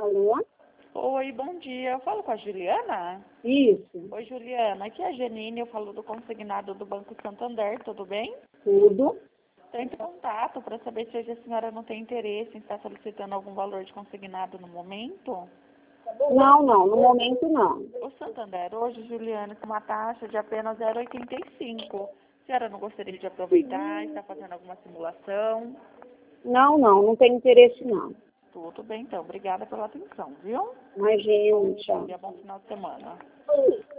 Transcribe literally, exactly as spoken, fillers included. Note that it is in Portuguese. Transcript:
Alô? Oi, bom dia. Eu falo com a Juliana? Isso, Oi, Juliana. Aqui é a Janine, eu falo do consignado do Banco Santander, tudo bem? tudo. Estou em contato para saber se hoje a senhora não tem interesse em estar solicitando algum valor de consignado no momento. Não, não, no momento não. O Santander hoje, Juliana, com uma taxa de apenas zero vírgula oitenta e cinco. A senhora não gostaria de aproveitar, está fazendo alguma simulação? Não, não, não tem interesse não. Tudo bem, então. Obrigada pela atenção, viu? Imagina, tchau. E bom final de semana.